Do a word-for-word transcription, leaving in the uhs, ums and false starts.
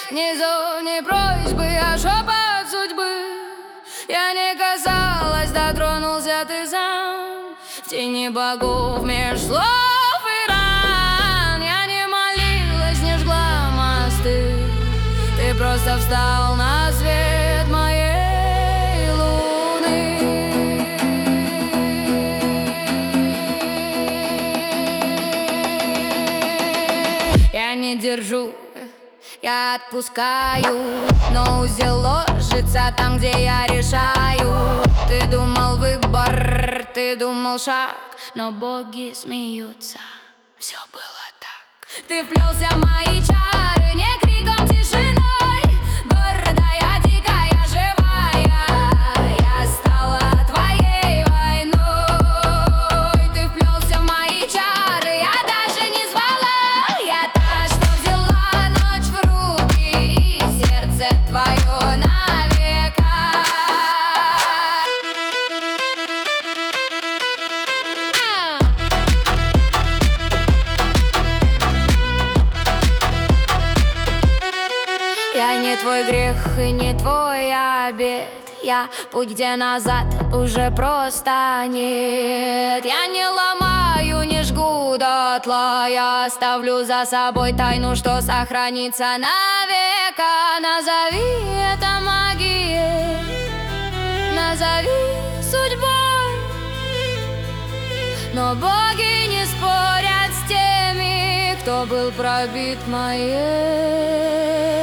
Ни зов, ни просьбы, а шепот судьбы. Я не касалась, дотронулся ты сам. В тени богов меж слов и ран. Я не молилась, не жгла мосты. Ты просто встал на свет моей луны. Я не держу, я отпускаю, но узел ложится там, где я решаю. Ты думал выбор, ты думал шаг, но боги смеются. Все было так. Ты вплелся в мои чары, не криком, тишиной. Гордая, дикая, живая, я стала твоей войной. Ты вплелся в мои чары, я даже не звала. Я та, что взяла ночь в руки и сердце твое навека. Я не твой грех и не твой обет. Я путь, где назад уже просто нет. Я не ломаю, не жгу дотла. Я оставлю за собой тайну, что сохранится навека. Назови это магией, назови судьбой, но боги не спорят с теми, кто был пробит моей